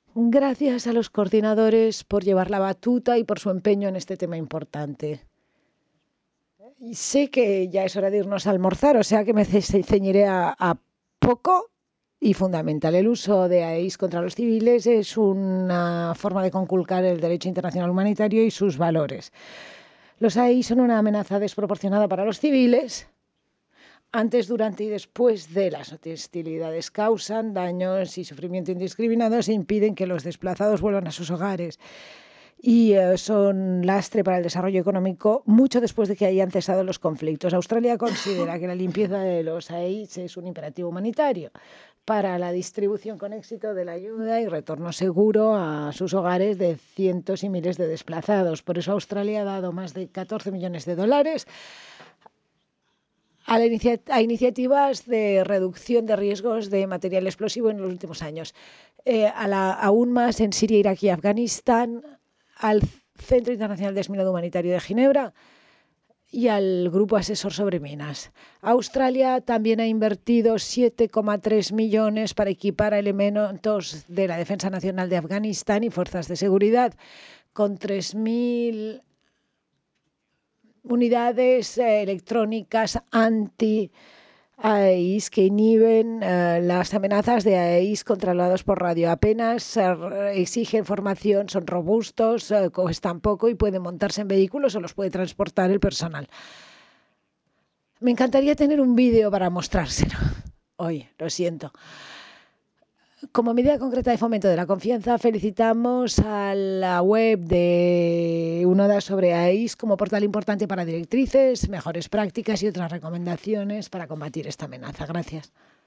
Gracias a los coordinadores por llevar la batuta y por su empeño en este tema importante. Y sé que ya es hora de irnos a almorzar, o sea que me ceñiré a poco y fundamental. El uso de AEIs contra los civiles es una forma de conculcar el derecho internacional humanitario y sus valores. Los AEIs son una amenaza desproporcionada para los civiles. Antes, durante y después de las hostilidades causan daños y sufrimiento indiscriminados e impiden que los desplazados vuelvan a sus hogares. Y son lastre para el desarrollo económico mucho después de que hayan cesado los conflictos. Australia considera que la limpieza de los AEIs es un imperativo humanitario para la distribución con éxito de la ayuda y retorno seguro a sus hogares de cientos y miles de desplazados. Por eso Australia ha dado más de 14 millones de dólares a iniciativas de reducción de riesgos de material explosivo en los últimos años. Aún más en Siria, Irak y Afganistán, al Centro Internacional de Desminado Humanitario de Ginebra y al Grupo Asesor sobre Minas. Australia también ha invertido 7,3 millones para equipar a elementos de la Defensa Nacional de Afganistán y fuerzas de seguridad con 3.000 unidades electrónicas anti-AEIs que inhiben las amenazas de AEIs controlados por radio. Apenas exigen formación, son robustos, cuestan poco y pueden montarse en vehículos o los puede transportar el personal. Me encantaría tener un vídeo para mostrárselo hoy, lo siento. Como medida concreta de fomento de la confianza, felicitamos a la web de UNODA sobre AEIs como portal importante para directrices, mejores prácticas y otras recomendaciones para combatir esta amenaza. Gracias.